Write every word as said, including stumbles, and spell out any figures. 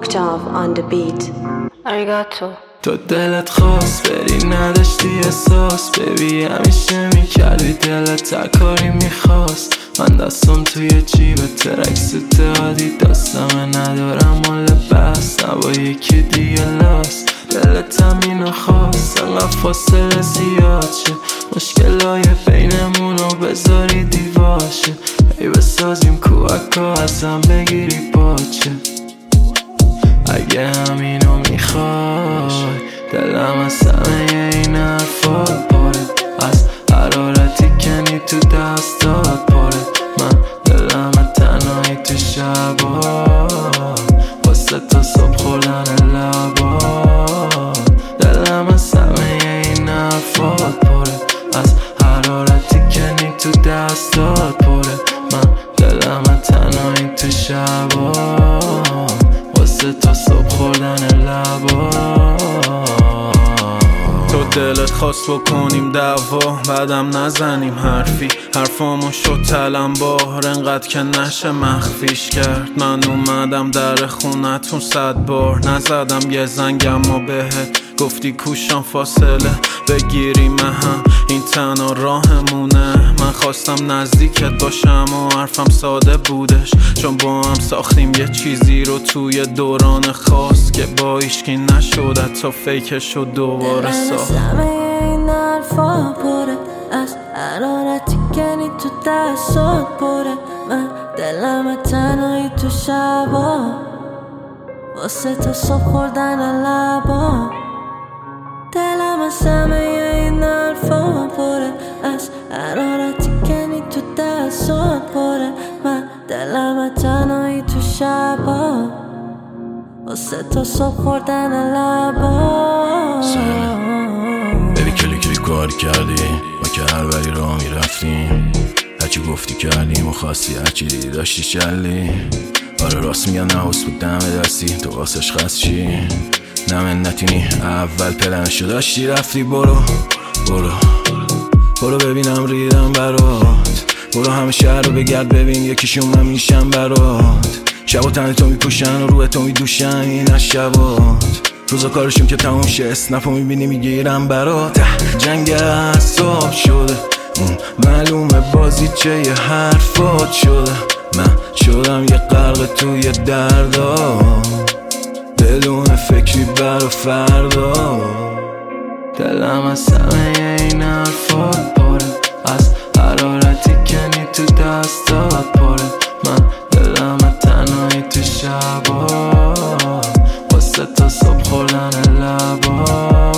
Mokhtar on the beat. Arigato. تو دلت خواست بری نداشتی احساس، ببی همیشه میکردی دلت تکاری میخواست. من دستم توی جیب ترک سوته عادی دستم ندارم مال بس نبا یکی دیگه لاست. دلت همینو خواست انقدر فاصله زیاد شه، مشکلای بینمونو بذاری دیواشه. ای بسازیم کوهکا ازم بگیری پاچه. اگه همینو میخوای دلم از همه این حرفا پاره، از حرارتی کنی تو دستات پاره. من دلم تنهایی تو شبا واسه تا صبح خوردن لبا. دلم از همه این حرفات پاره، از حرارتی کنی تو دستات پاره. من دلم تنهایی تو شبا واسه تا صبح خوردن لبا. تو دلت خواست بکنیم دعوا بعدم نزنیم حرفی، حرفامو شد تلمبار انقدر که نشه مخفیش کرد. من اومدم در خونتون صد بار نزدم یه زنگم و بهت گفتی کوشم فاصله بگیریم هم این تنها راهمونه. من خواستم نزدیکت باشم و حرفم ساده بودش، چون با هم ساختیم یه چیزی رو توی دوران خاص که با ایشکی نشد حتی فیکش رو دوباره ساخت. همه این حرفا پره، از حرارتی کنی تو دستات پره. من دلم تنهایی تو شبا واسه تا صبح خوردن لبا. دلم از همه این حرفا پره، از حرارتی کنی تو دستات پره. من دلم تنهایی تو شبا واسه تا صبح خوردن لبا. ببی کلی کلی کاری کردی ما که هر بری را میرفتیم، هرچی گفتی کردیم و خواستی هرچی دیدی داشتی چلی. آره راست میگن نحوست بود دم دستی تو واسش خست چی نمنتینی اول پلنشو داشتی رفتی. برو برو برو ببینم ریدم برات، برو همه شهر رو بگرد ببین یکیشون من میشم برات. شب و تن تو میپوشن و روی تو میدوشن این از شبات، روزا کارشون که تموم شه اسنپ رو میبینی میگیرم برات. جنگ اعصاب شده معلومه بازی چه یه حرفات شده. من شدم یه غرق توی دردا بدون فکری برا فردا. دلم از همه این حرفات پاره، از حرارتی کنی تو دستات پاره. من دلم تنهایی تو شبا واسه تا صبح خوردن لبا.